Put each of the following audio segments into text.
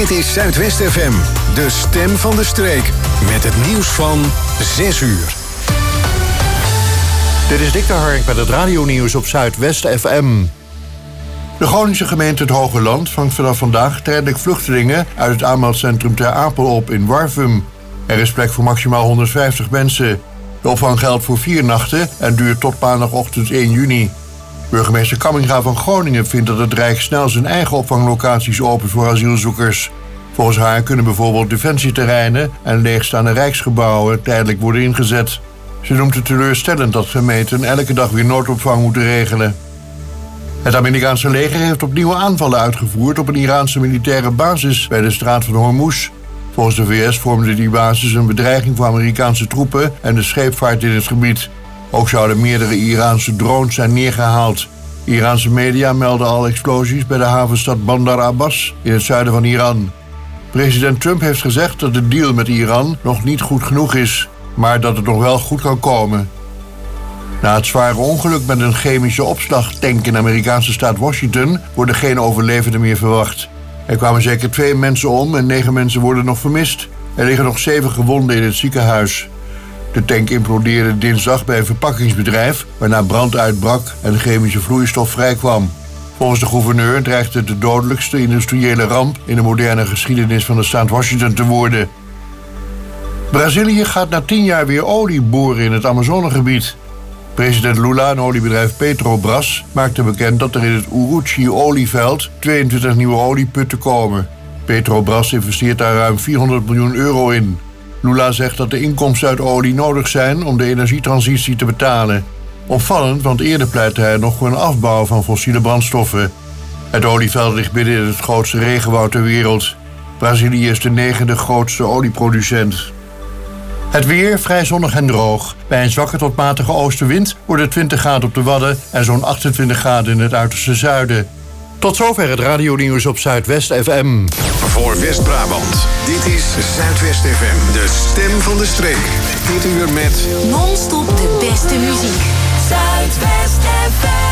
Dit is Zuidwest FM, de stem van de streek. Met het nieuws van 6 uur. Dit is Dick de Hark met het radionieuws op Zuidwest FM. De Groningse gemeente Het Hogeland vangt vanaf vandaag tijdelijk vluchtelingen uit het aanmeldcentrum Ter Apel op in Warffum. Er is plek voor maximaal 150 mensen. De opvang geldt voor 4 nachten en duurt tot maandagochtend 1 juni. Burgemeester Kamminga van Groningen vindt dat het Rijk snel zijn eigen opvanglocaties opent voor asielzoekers. Volgens haar kunnen bijvoorbeeld defensieterreinen en leegstaande rijksgebouwen tijdelijk worden ingezet. Ze noemt het teleurstellend dat gemeenten elke dag weer noodopvang moeten regelen. Het Amerikaanse leger heeft opnieuw aanvallen uitgevoerd op een Iraanse militaire basis bij de straat van Hormuz. Volgens de VS vormde die basis een bedreiging voor Amerikaanse troepen en de scheepvaart in het gebied. Ook zouden meerdere Iraanse drones zijn neergehaald. Iraanse media melden al explosies bij de havenstad Bandar Abbas in het zuiden van Iran. President Trump heeft gezegd dat de deal met Iran nog niet goed genoeg is, maar dat het nog wel goed kan komen. Na het zware ongeluk met een chemische opslagtank in de Amerikaanse staat Washington worden geen overlevenden meer verwacht. Er kwamen zeker 2 mensen om en 9 mensen worden nog vermist. Er liggen nog 7 gewonden in het ziekenhuis. De tank implodeerde dinsdag bij een verpakkingsbedrijf, waarna brand uitbrak en chemische vloeistof vrijkwam. Volgens de gouverneur dreigt het de dodelijkste industriële ramp in de moderne geschiedenis van de staat Washington te worden. Brazilië gaat na 10 jaar weer olie boren in het Amazonegebied. President Lula en oliebedrijf Petrobras maakten bekend dat er in het Uruchi-olieveld 22 nieuwe olieputten komen. Petrobras investeert daar ruim 400 miljoen euro in. Lula zegt dat de inkomsten uit olie nodig zijn om de energietransitie te betalen. Opvallend, want eerder pleitte hij nog voor een afbouw van fossiele brandstoffen. Het olieveld ligt midden in het grootste regenwoud ter wereld. Brazilië is de 9e grootste olieproducent. Het weer vrij zonnig en droog. Bij een zwakke tot matige oostenwind wordt het 20 graden op de Wadden en zo'n 28 graden in het uiterste zuiden. Tot zover het radionieuws op Zuidwest FM. Voor West-Brabant, dit is Zuidwest FM, de stem van de streek. Dit uur met non-stop de beste muziek. Zuidwest FM.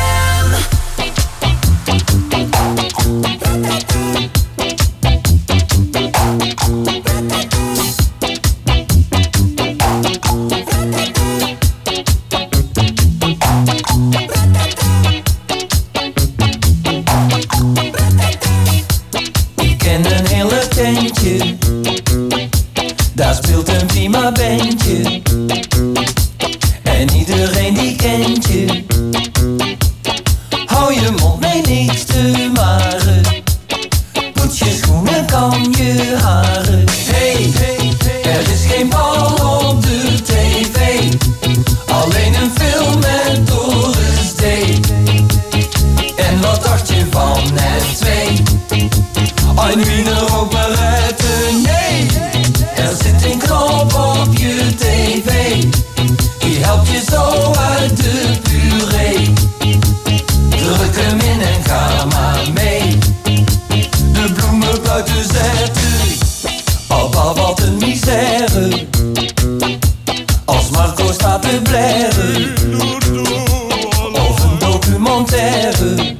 Daar speelt een prima bandje en iedereen die kent je. Hou je mond mee niks te maren, poets je schoenen, kam je haren. Hey, er is geen bal op de tv, alleen een film met Doris D. En wat dacht je van het 2? Ein Wiener ook maar retten, nee. Er zit een knop op je tv, die helpt je zo uit de puree. Druk hem in en ga maar mee. De bloemen buiten zetten, Abba wat een misère. Als Marco staat te blaren, of een documentaire,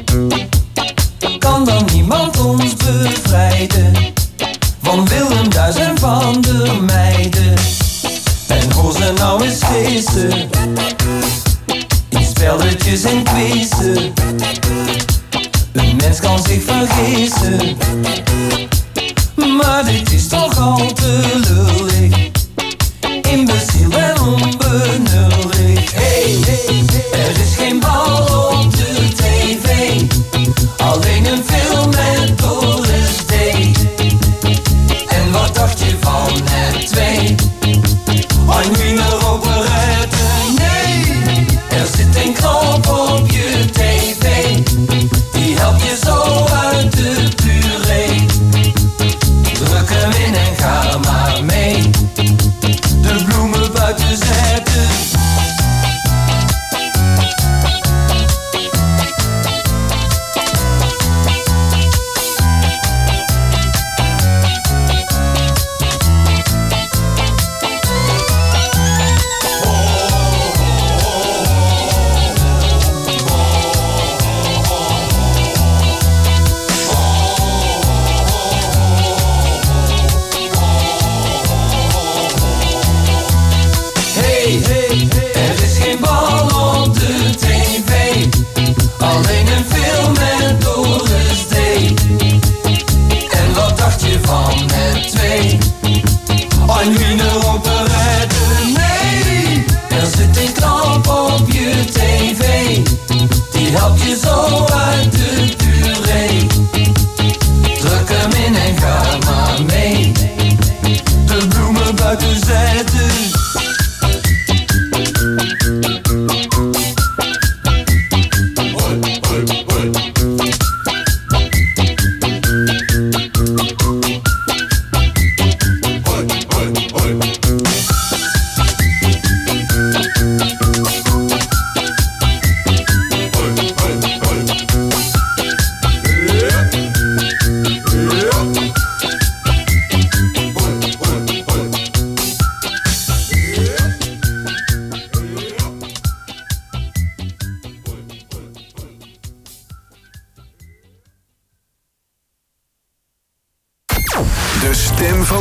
kan dan niemand ons bevrijden van Willem Duis en van de meiden. En hoor ze nou eens feesten in spelletjes en quizzen. Een mens kan zich vergissen, maar dit is toch al te lullig, imbeciel en onbenullig. Hey, er is geen bal op de tv, alleen een film met Doris D. En wat dacht je van het 2? Ein Wiener operette, nee. Er zit een knop op je tv, die helpt je zo uit de puree. Druk hem in en ga maar mee.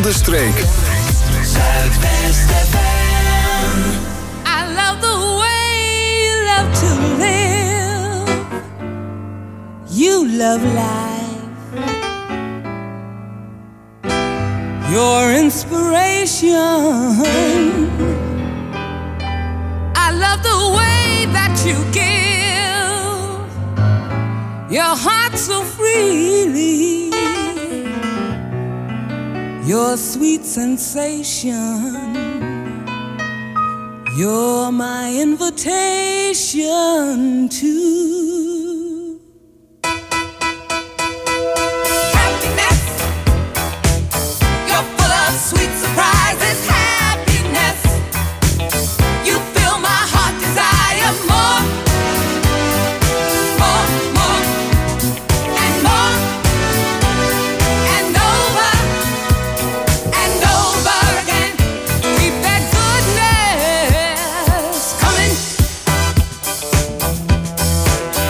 de streek. Zuidwest FM. I love the way you love to live. You love life. Your inspiration. I love the way that you give your heart so freely. Your sweet sensation. You're my invitation to happiness. You're full of sweet surprises. Happiness. You fill my heart desire more, more, more, and more, and over again. Keep that goodness coming.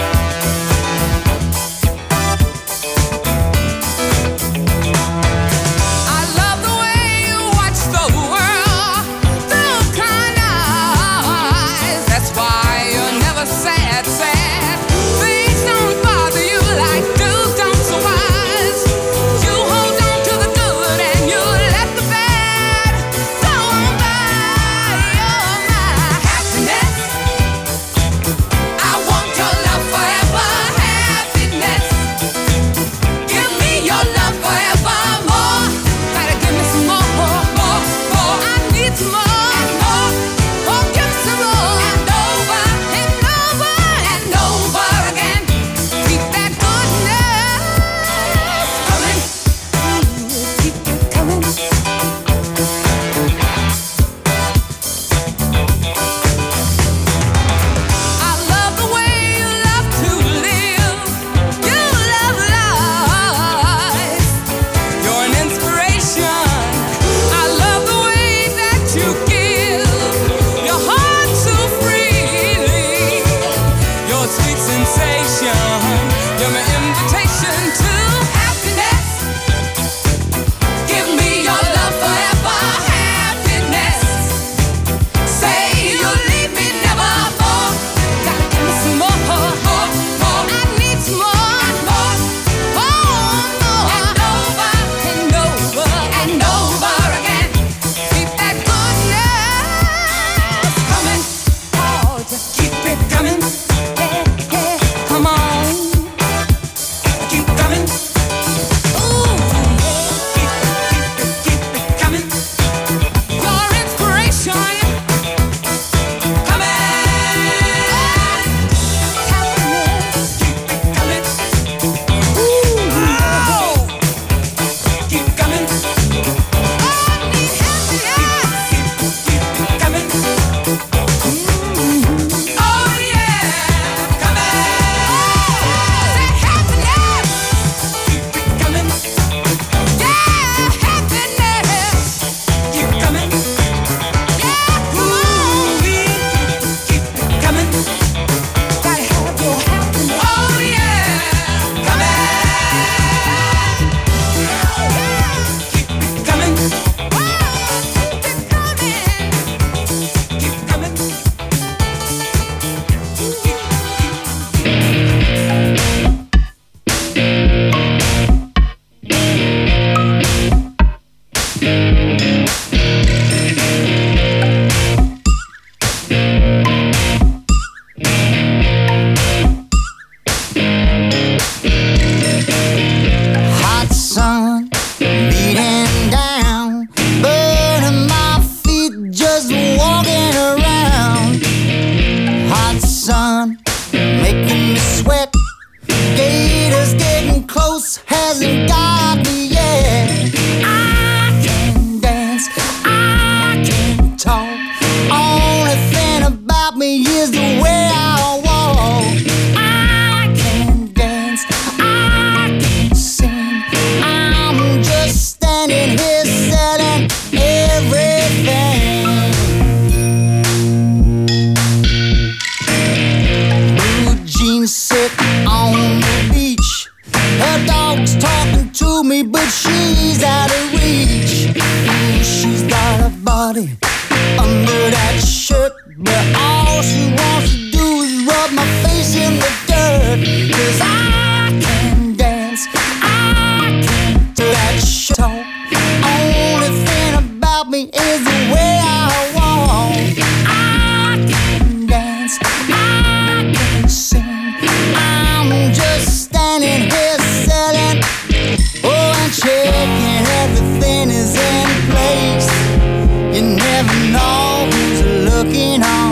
under that shirt, but all she wants to do is rub my face in the dirt. 'Cause I can dance, I can do that shit. Only thing about me is the way I walk. I can dance, I can sing. I'm just standing here selling, oh, and checking everything is in place. You never know who's looking on.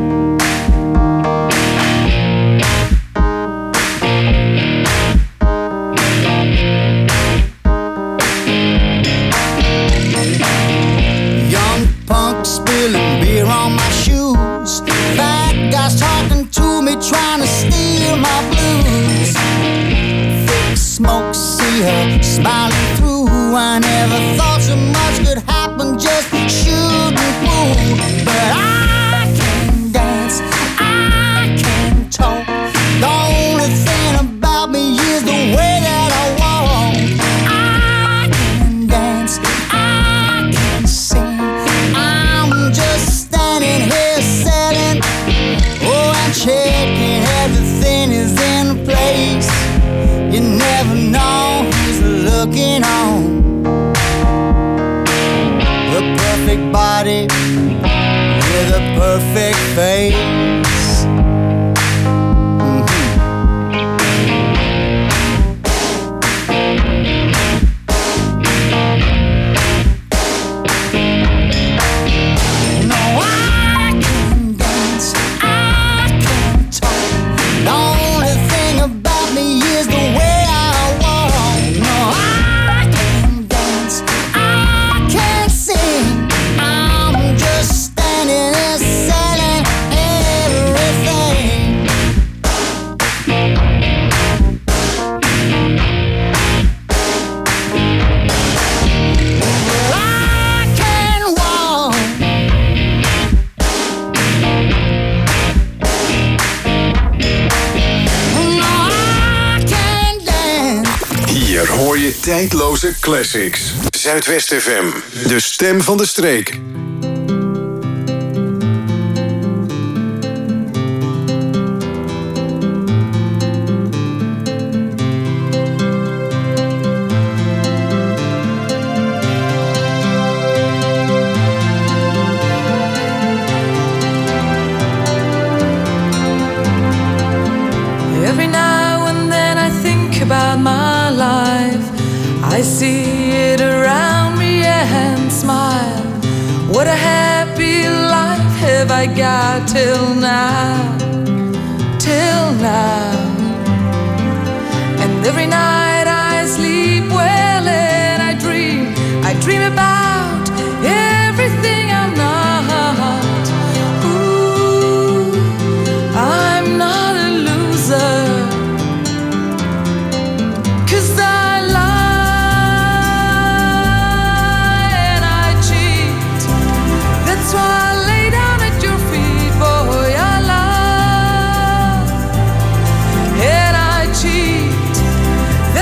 Young punk spilling beer on my shoes. Fat guys talking to me, trying to steal my blues. Thick smoke, see her smiling through. I never thought so much could happen just shooting pool. But I can dance, I can talk. The only thing about me is the way that I walk. I can dance, I can sing. I'm just standing here selling, oh, and checking everything is in place. You never know who's looking on. The perfect body with a perfect face. No, I can dance, I can talk. The only thing about me is the way I walk. No, I can dance, I can sing. I'm just standing there selling everything. Well, I can walk. No, I can dance. Hier hoor je tijdloze classics. Zuidwest FM, de stem van de streek. Every now and then I think about my life. I see it around me and smile. What a happy life have I got till now, till now. And every night I sleep well and I dream about everything I'm not. Ooh, I'm not a loser. 'Cause I lie and I cheat. That's why I lay down at your feet, boy, I lie and I cheat.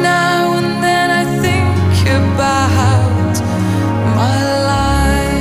now and then I think about my life.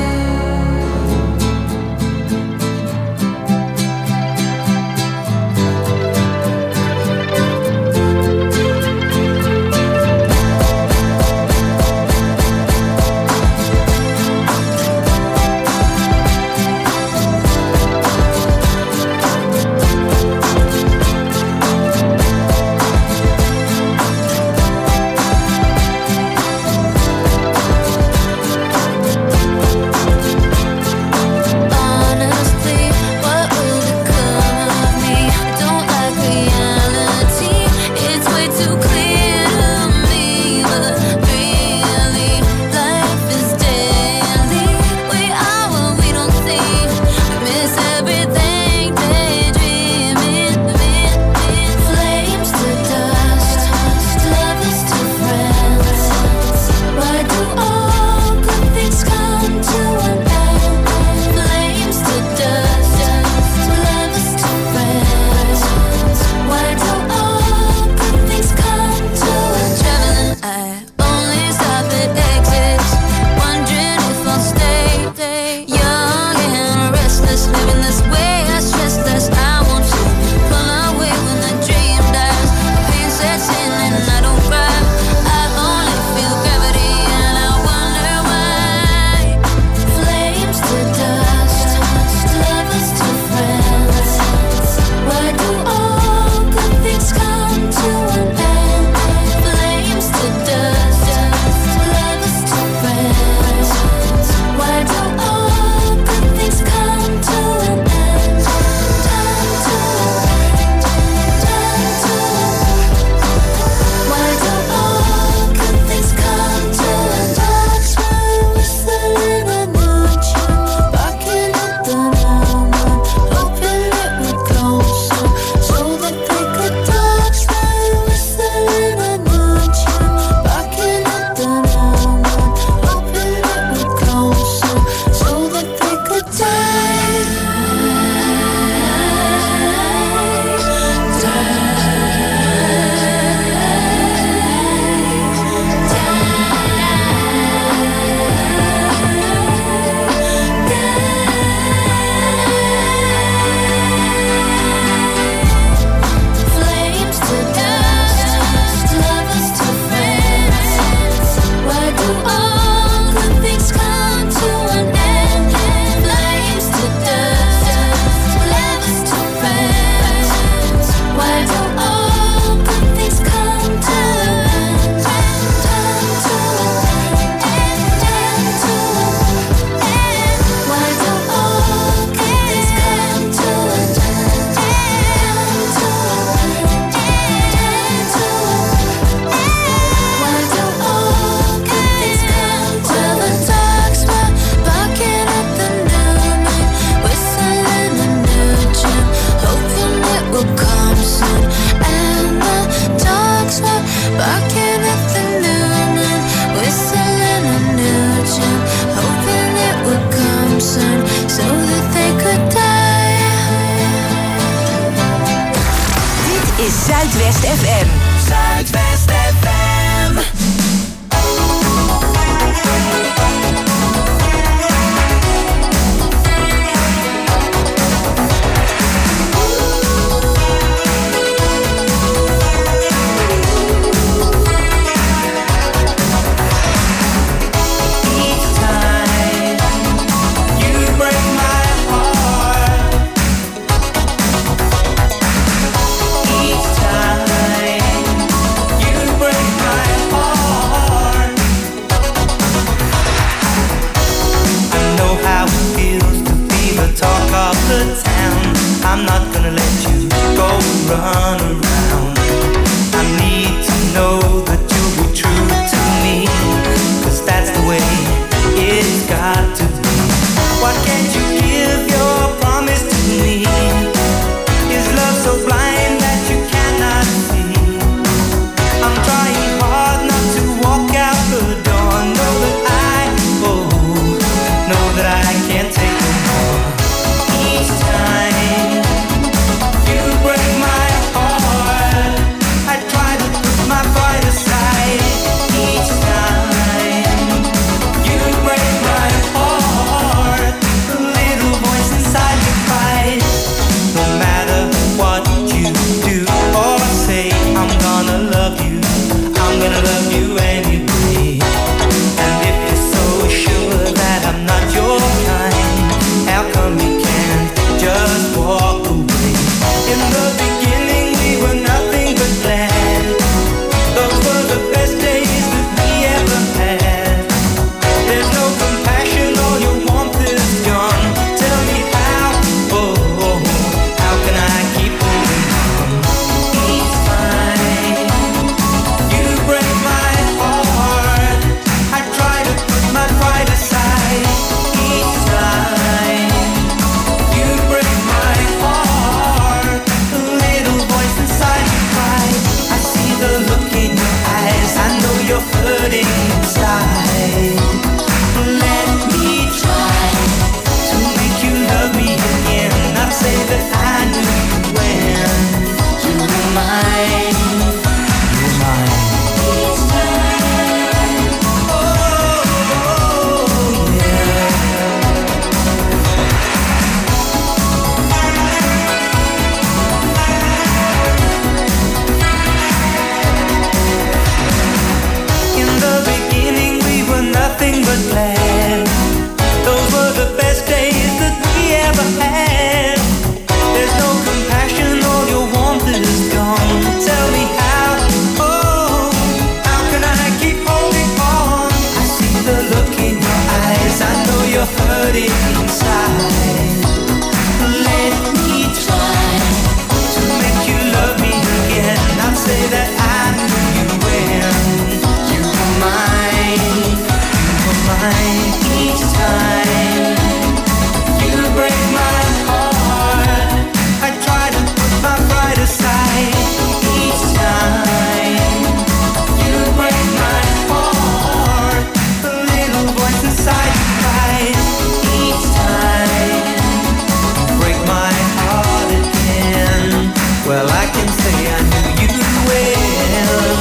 but glad. Those were the best days that we ever had. There's no compassion, all your warmth is gone. Tell me how, oh, how can I keep holding on? I see the look in your eyes, I know you're hurting inside. Let me try to make you love me again. I'd say that I knew you when you were mine. You were mine each time. You break my heart. I try to put my pride aside each time. You break my heart. The little voice inside you cries each time. Break my heart again. Well, I can say I knew you well.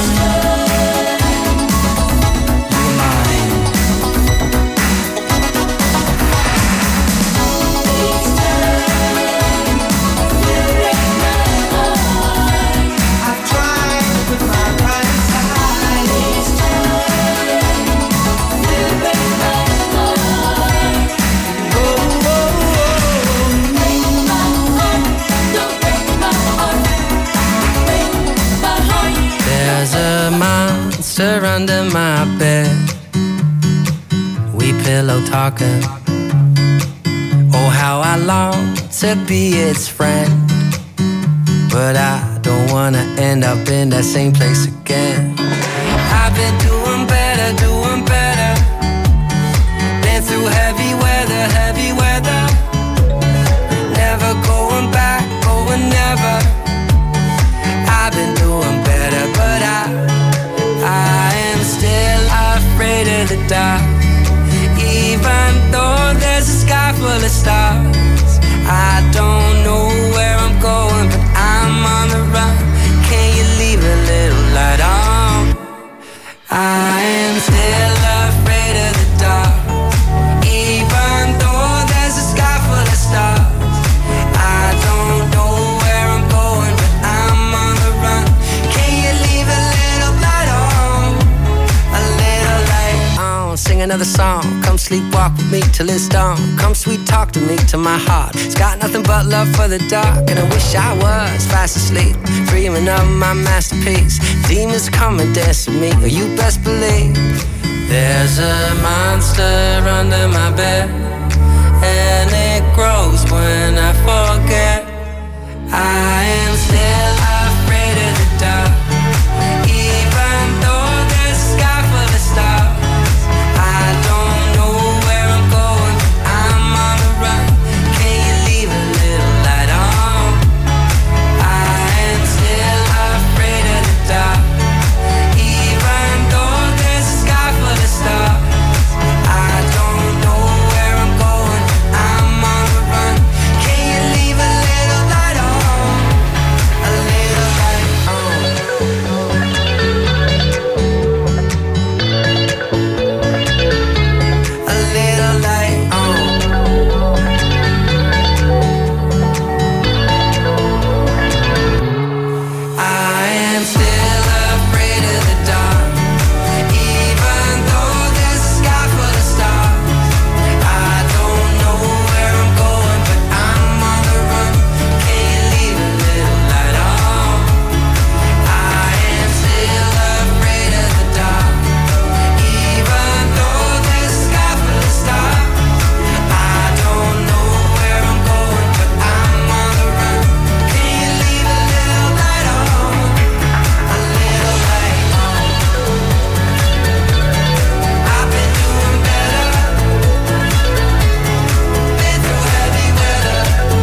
You're mine. Each time you break my heart, I've tried to put my pride aside. Each time you break my heart. Oh, oh, oh. Break my heart, don't break my heart. Break my heart. There's a monster under my bed. We pillow talking. Oh, how I long to be its friend. But I don't wanna end up in that same place again. I've been doing better, doing better. Been through heavy weather, heavy weather. Never going back, going never. I've been doing better, but I am still afraid of the dark. Even though there's a sky full of stars, I don't know where I'm going, but I'm on the run. Can you leave a little light on? I am still afraid of the dark. Even though there's a sky full of stars, I don't know where I'm going, but I'm on the run. Can you leave a little light on? A little light on. Sing another song. Come sleepwalk with me till it's dawn. Come sweet talk to me till my heart. It's got nothing but love for the dark. And I wish I was fast asleep, dreaming of my masterpiece. Demons come and dance with me, or you best believe there's a monster under my bed, and it grows when I forget. I am still afraid of the dark. Even though there's a sky full of stars, I don't know where I'm going, but I'm on the run. Can you leave a little light on? I am still afraid of the dark. Even though there's a sky full of stars, I don't know where I'm going, but I'm on the run. Can you leave a little light on? A little light on. A little light on. I am still afraid of the dark. Even though there's a sky full of stars, I don't know where I'm going, but I'm on the run. Can you leave a little light on? I am still afraid of the dark. Even though there's a sky full of stars, I don't know where I'm going, but I'm on the run. Can you leave a little light on? A little light on. I've been doing better. Been through heavy weather.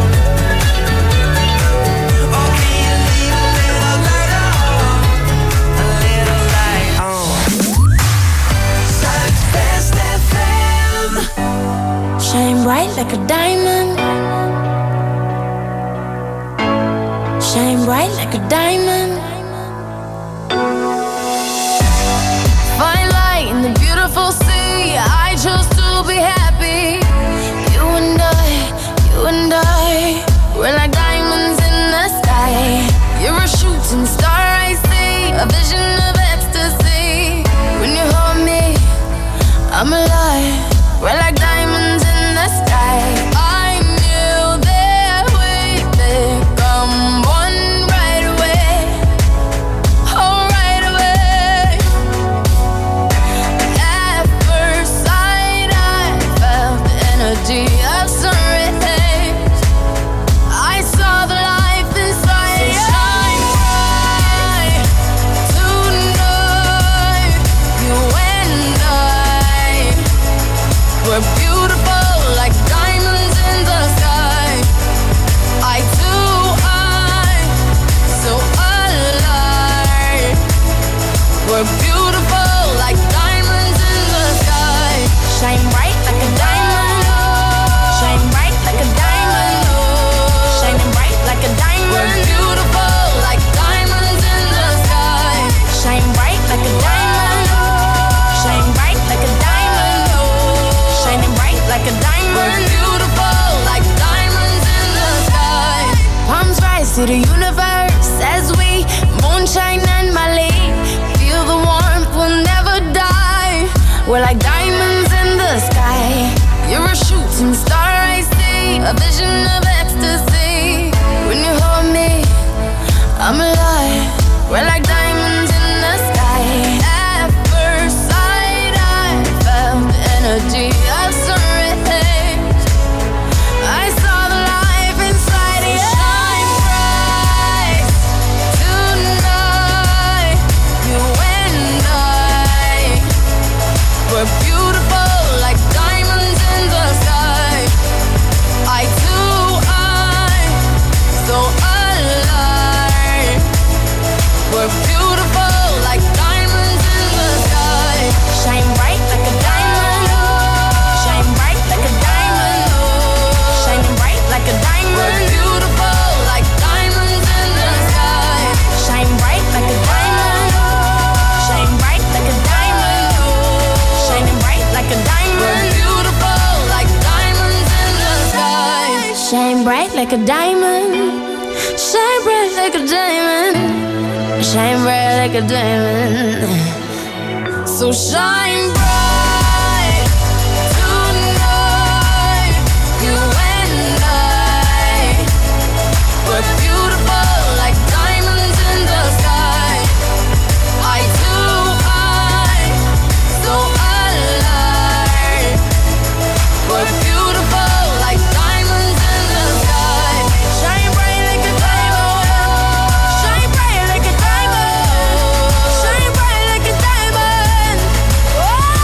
Oh, can you leave a little light on? A little light on. Zuidwest FM. Shine bright like a diamond. Shine bright like a diamond. Find light in the beautiful sea. I chose to be happy. You and I, we're like diamonds in the sky. You're a shooting star I see, a vision of ecstasy. When you hold me, I'm alive. See the universe as we moonshine and Mali. Feel the warmth, we'll never die. We're like diamonds in the sky. You're a shooting star I see, a vision of ecstasy. When you hold me, I'm alive. We're like diamonds in the sky. At first sight, I felt the energy of sun rays. I saw the life inside you. Shine bright tonight. You and I, we're beautiful like diamonds in the sky. Eye to eye, so alive. We're beautiful like diamonds in the sky. Shine bright like a diamond. Shine bright like a diamond. Shining bright like a diamond. We're beautiful like diamonds in the sky. Shine bright like a diamond. Shine bright like a diamond. Shining bright like a diamond. We're beautiful like diamonds in the sky. Shine bright like a diamond. Shine bright like a diamond. Shine bright like a diamond. So shine bright tonight. You and I, we're beautiful like diamonds in the sky. Eye to eye, so alive. We're beautiful like diamonds in the sky. Shine bright like a diamond. Shine bright like a diamond. Shine bright like a diamond. Oh.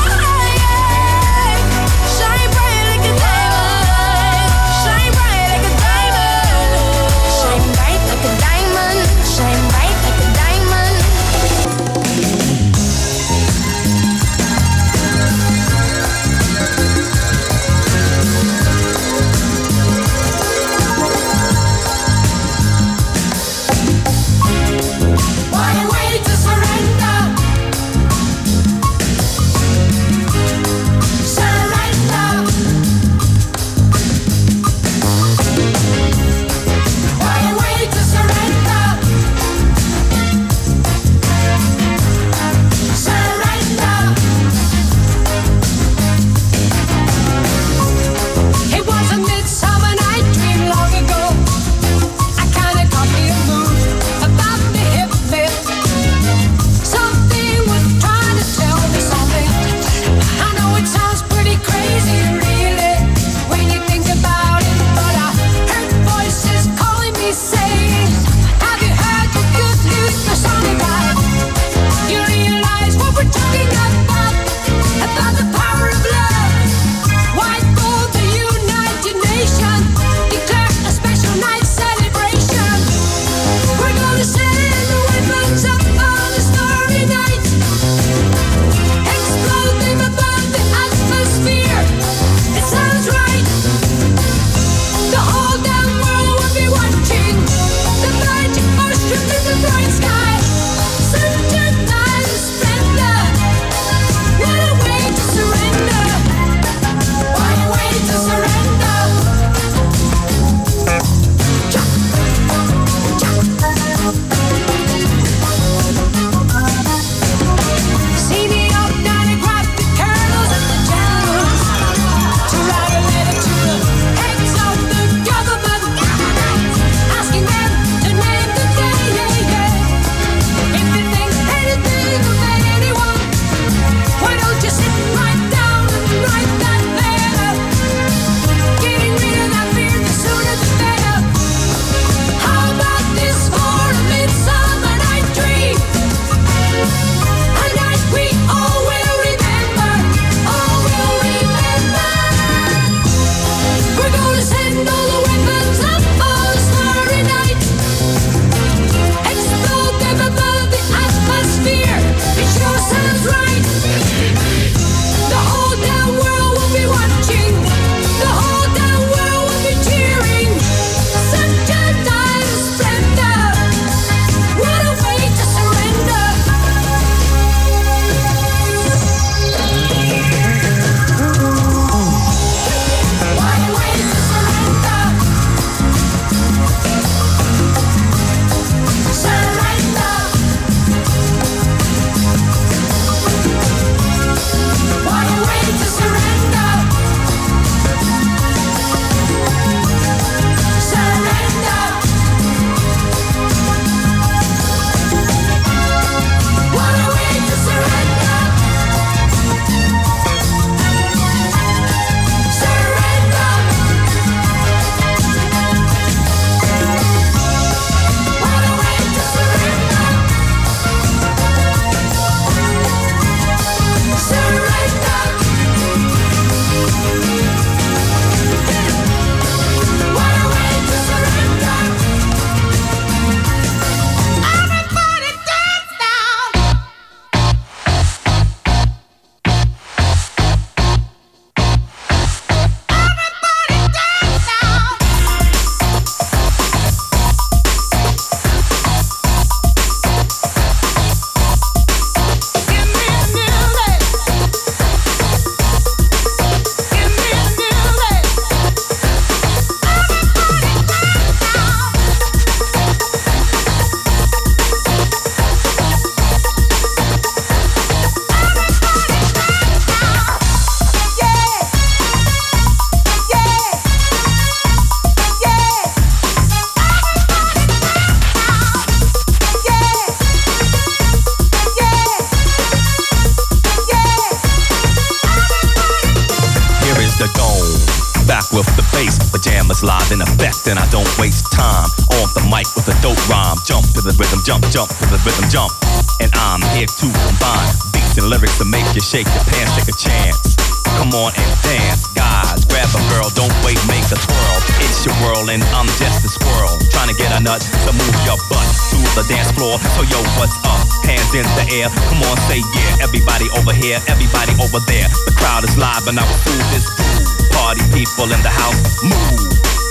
with the bass. Pajamas live in effect and I don't waste time. On the mic with a dope rhyme. Jump to the rhythm, jump to the rhythm, jump. And I'm here to combine beats and lyrics to make you shake your pants, take a chance. Come on and dance, guys. Grab a girl, don't wait, make a twirl. It's your world and I'm just a squirrel. Trying to get a nut to move your butt to the dance floor. So yo, what's up? Hands in the air. Come on, say yeah. Everybody over here, everybody over there. The crowd is live and I will fool this fool. Party people in the house, move.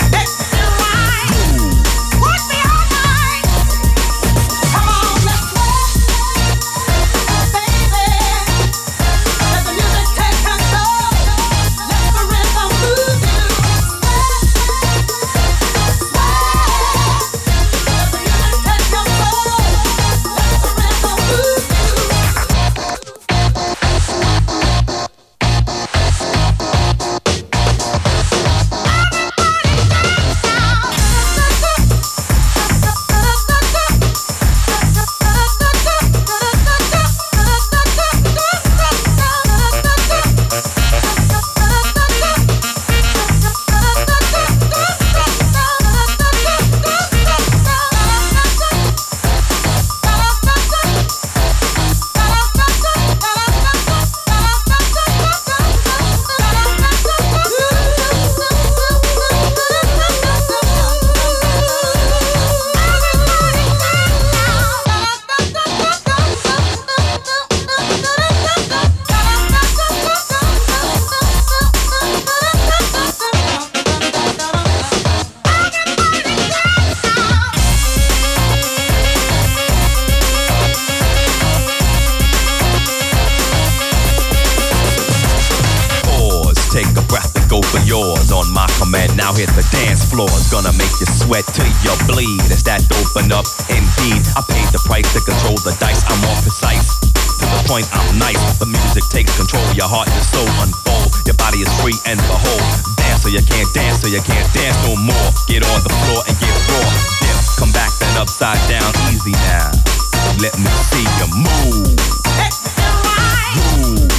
Now hit the dance floor, it's gonna make you sweat till you bleed. It's that open up, indeed. I paid the price to control the dice. I'm more precise, to the point I'm nice. The music takes control, your heart and soul unfold. Your body is free and behold. Dance so you can't dance, so you can't dance no more. Get on the floor and get raw. Dip, come back then upside down, easy now. Let me see you move. Move.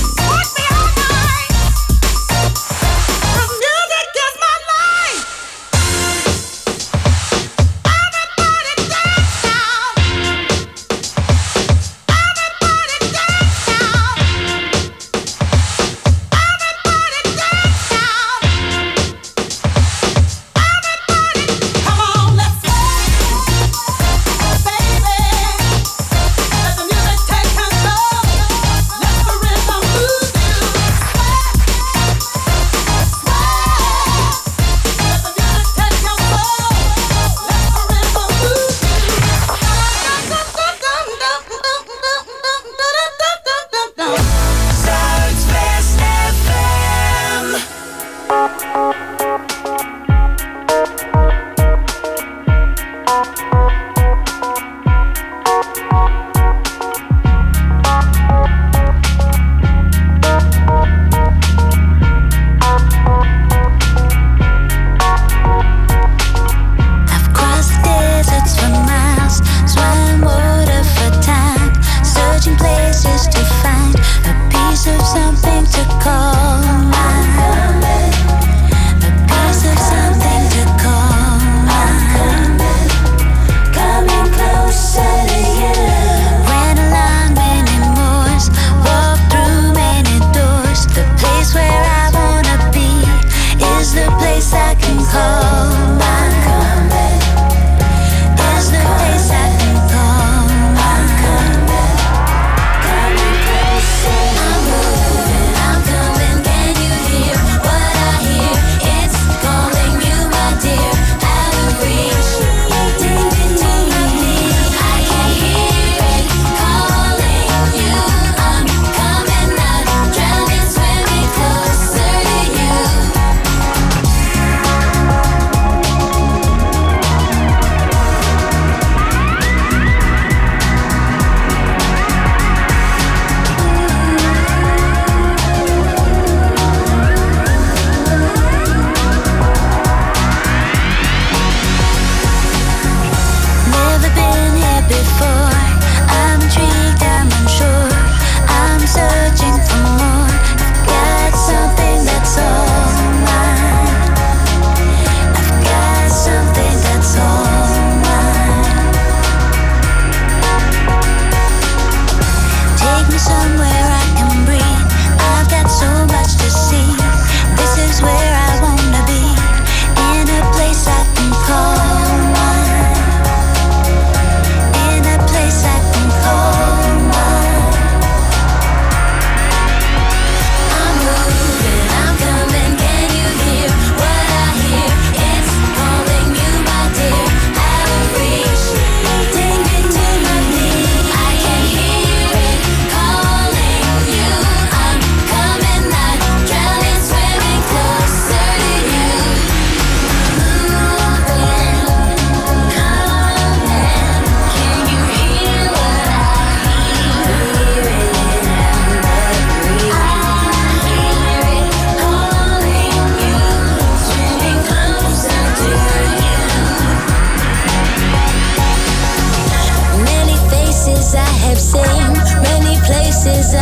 Take control.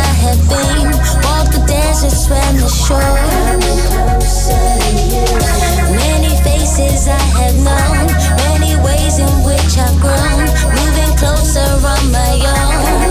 I have been. Walk the deserts, swam the shore. Many faces I have known, many ways in which I've grown. Moving closer on my own.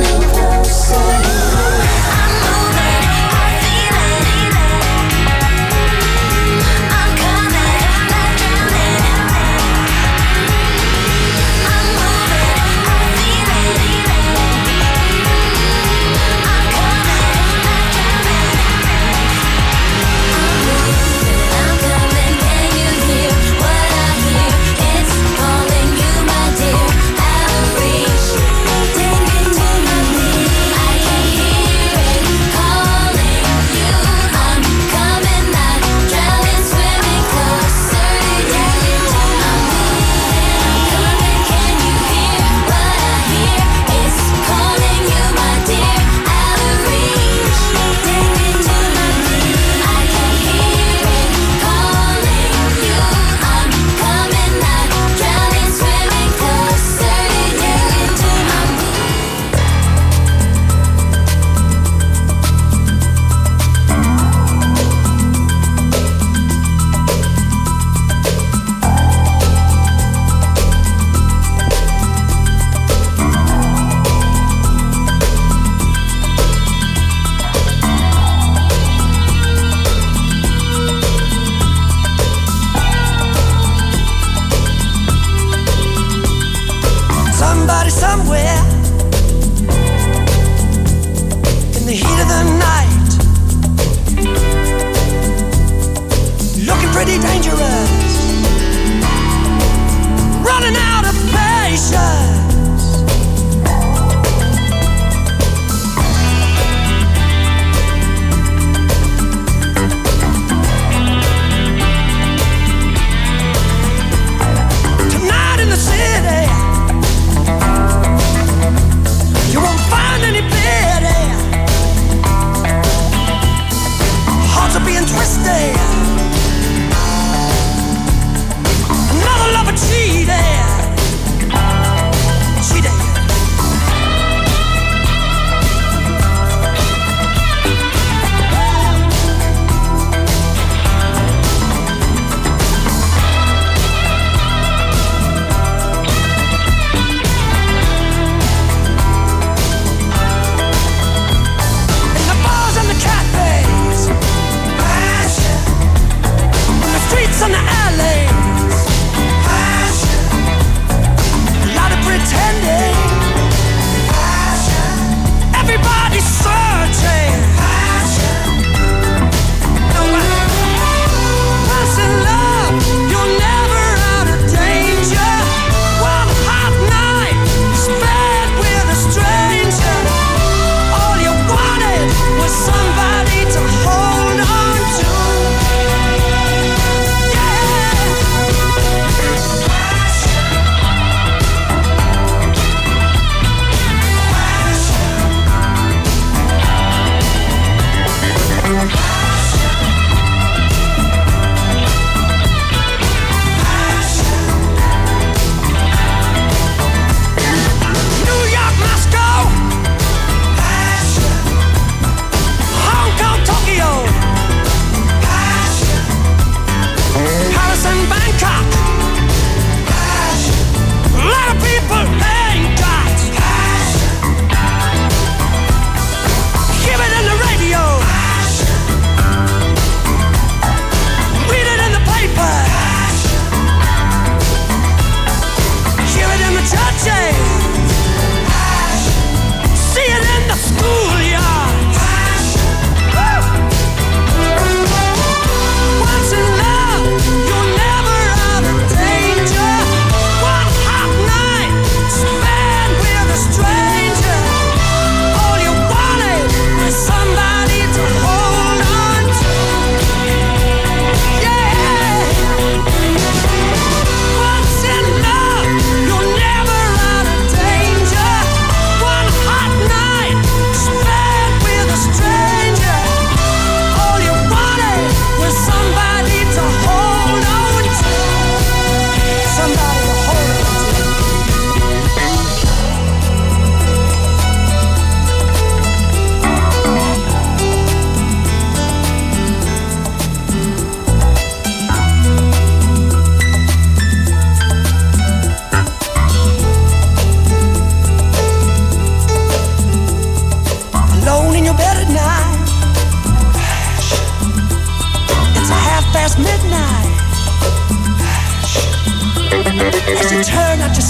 Another lover cheated.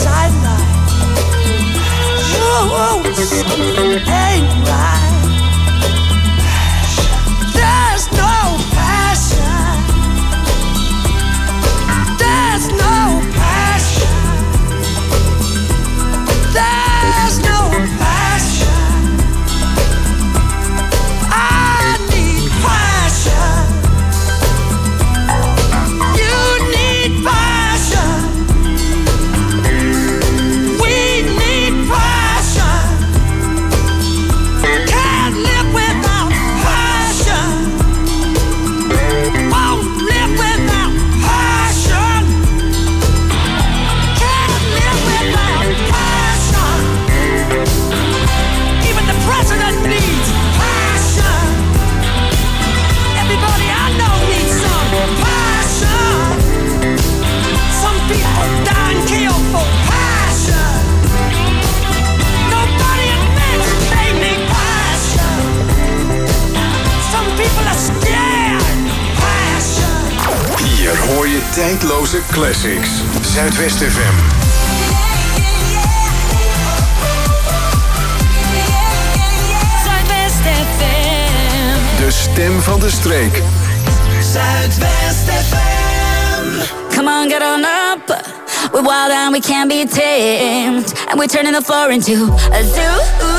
sideline. Oh, something ain't right. There's no passion. There's no passion. There's no passion. I need passion. You need passion. We need passion. Can't live without passion. Won't live without passion. Can't live without passion. Even the president needs passion. Everybody I know needs some passion. Some people die and kill for passion. Nobody admits they need passion. Some people are scared. Passion. Hier hoor je tijdloze classics. Zuidwest FM. Zuidwest FM. De stem van de streek. Zuidwest FM. Come on, get on up. We're wild and we can't be tamed. And we're turning the floor into a zoo.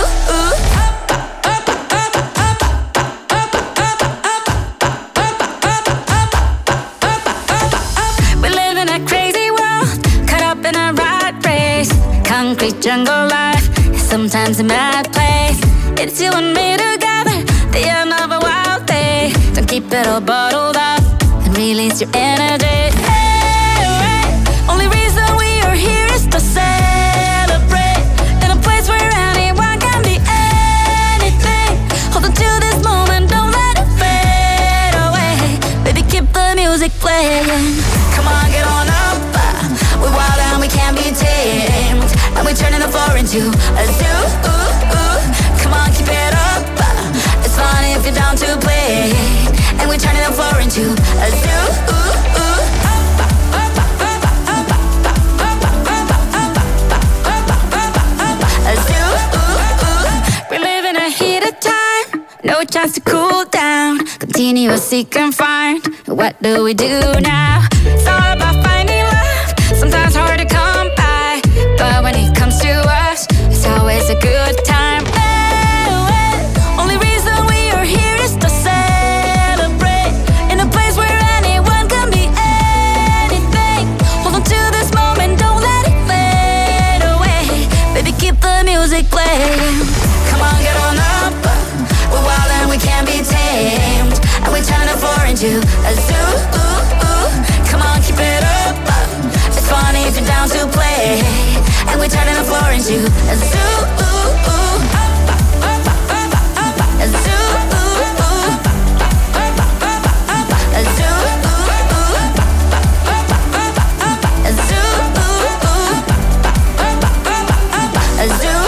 We live in a crazy world, caught up in a rat race. Concrete jungle life is sometimes a mad place. It's you and me together, the end of a wild day. Don't keep it all bottled up and release your energy. Hey, only reason we are here is to celebrate. In a place where anyone can be anything. Hold on to this moment, don't let it fade away. Baby, keep the music playing. Come on, get on up. We're wild and we can't be tamed. And we're turning the floor into a zoo. Come on, keep it up. It's fun if you're down to play. And we're turning the floor into a zoo. A zoo. We live in a heated time, no chance to cool down. Continue seek and find. What do we do now? It's all about finding love. Sometimes hard to come by, but when it comes to us, it's always a good time. Only reason we are here is to celebrate. In a place where anyone can be anything. Hold on to this moment, don't let it fade away. Baby, keep the music playing. Come on, get on up. We're wild and we can't be tamed. And we're turning the floor into a zoo. Come on, keep it up. It's funny if you're down to play. And we're turning the floor into a zoo. A zoo. A zoo. A zoo. A zoo.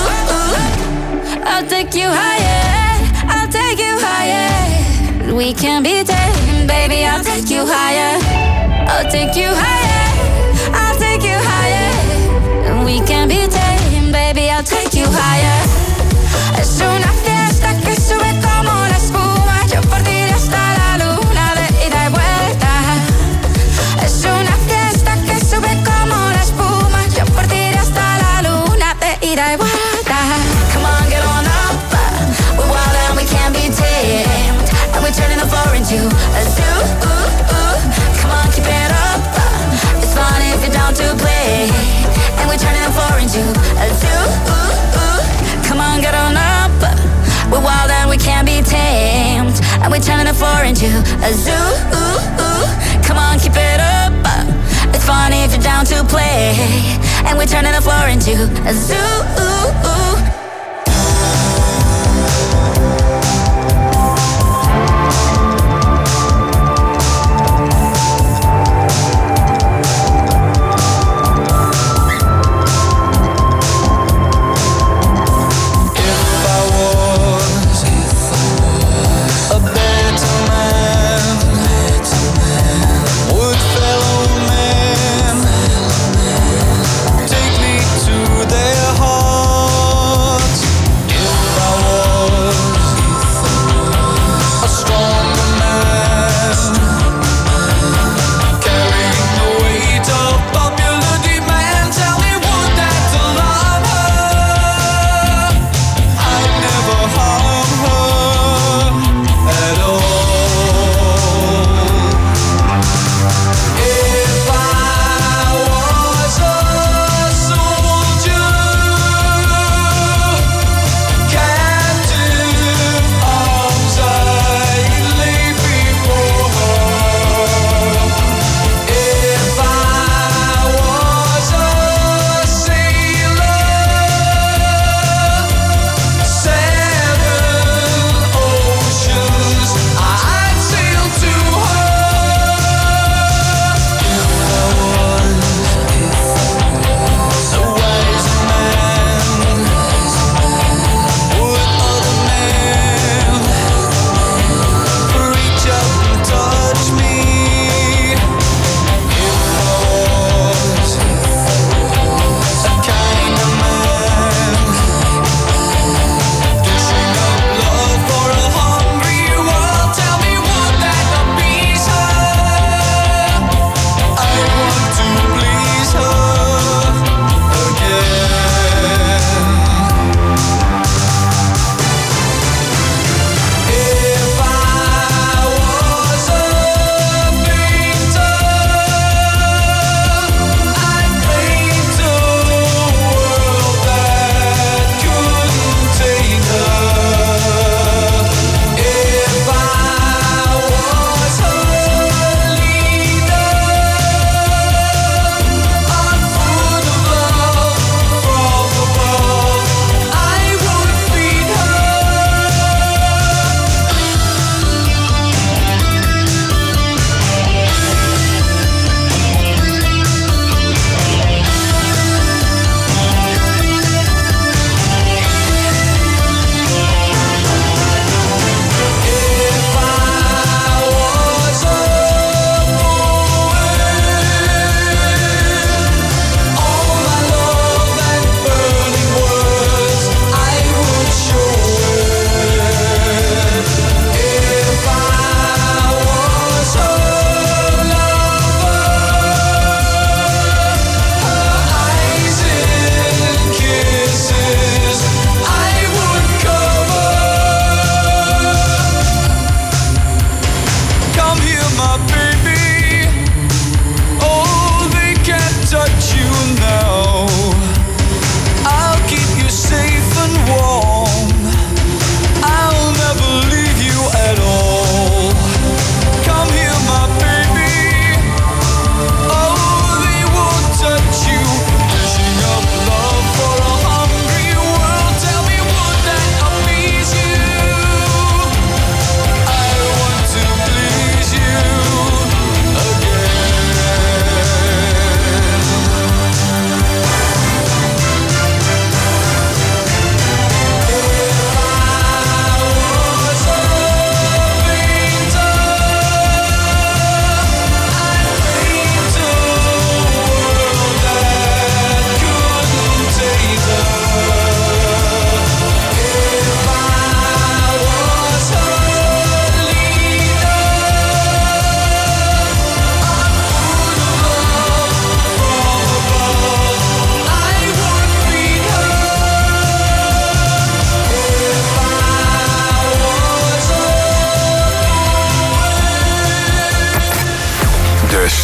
I'll take you higher. I'll take you higher. We can be tamed, baby. I'll take you higher. I'll take you higher. I'll take you higher. We can be tamed, baby. I'll take you higher. Es una fiesta que sube como la espuma. Yo por ti hasta la luna de ida y vuelta. Es una fiesta que sube como la espuma. Yo por ti hasta la luna de ida y vuelta. Come on, get on up. We're wild and we can't be tamed. And we're turning the floor into a zoo. Come on, keep it up. It's fun if you're down to play. And we're turning the floor into a zoo. Come on, get on up. We're wild and we can't be tamed. And we're turning the floor into a zoo. Come on, keep it up. It's fun if you're down to play. And we're turning the floor into a zoo. Take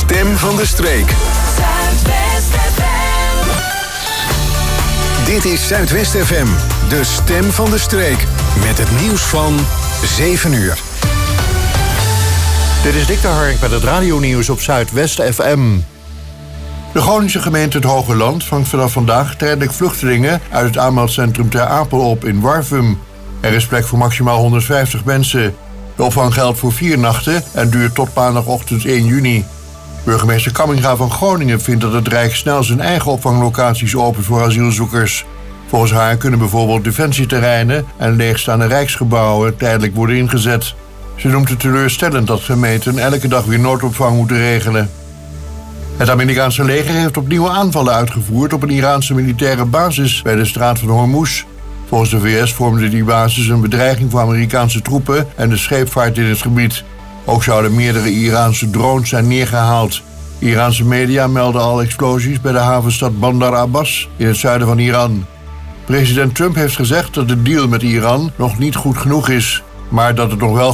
stem van de streek. Zuidwest FM. Dit is Zuidwest FM, de stem van de streek. Met het nieuws van 7 uur. Dit is Dick de Hark met het radionieuws op Zuidwest FM. De Groningse gemeente Het Hogeland vangt vanaf vandaag tijdelijk vluchtelingen uit het aanmeldcentrum Ter Apel op in Warffum. Er is plek voor maximaal 150 mensen. De opvang geldt voor 4 nachten en duurt tot maandagochtend 1 juni. Burgemeester Kamminga van Groningen vindt dat het Rijk snel zijn eigen opvanglocaties opent voor asielzoekers. Volgens haar kunnen bijvoorbeeld defensieterreinen en leegstaande rijksgebouwen tijdelijk worden ingezet. Ze noemt het teleurstellend dat gemeenten elke dag weer noodopvang moeten regelen. Het Amerikaanse leger heeft opnieuw aanvallen uitgevoerd op een Iraanse militaire basis bij de straat van Hormuz. Volgens de VS vormde die basis een bedreiging voor Amerikaanse troepen en de scheepvaart in het gebied. Ook zouden meerdere Iraanse drones zijn neergehaald. Iraanse media melden al explosies bij de havenstad Bandar Abbas in het zuiden van Iran. President Trump heeft gezegd dat de deal met Iran nog niet goed genoeg is, maar dat het nog wel